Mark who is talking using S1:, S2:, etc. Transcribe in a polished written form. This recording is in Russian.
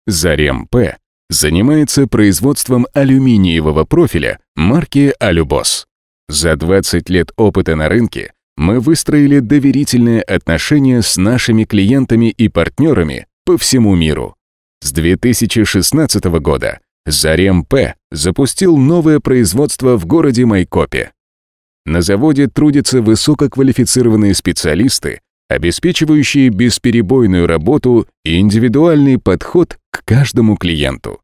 S1: Зарем-П занимается производством алюминиевого профиля марки «Алюбос». За 20 лет опыта на рынке мы выстроили доверительные отношения с нашими клиентами и партнерами по всему миру. С 2016 года Зарем-П запустил новое производство в городе Майкопе. На заводе трудятся высококвалифицированные специалисты, обеспечивающие бесперебойную работу и индивидуальный подход к каждому клиенту.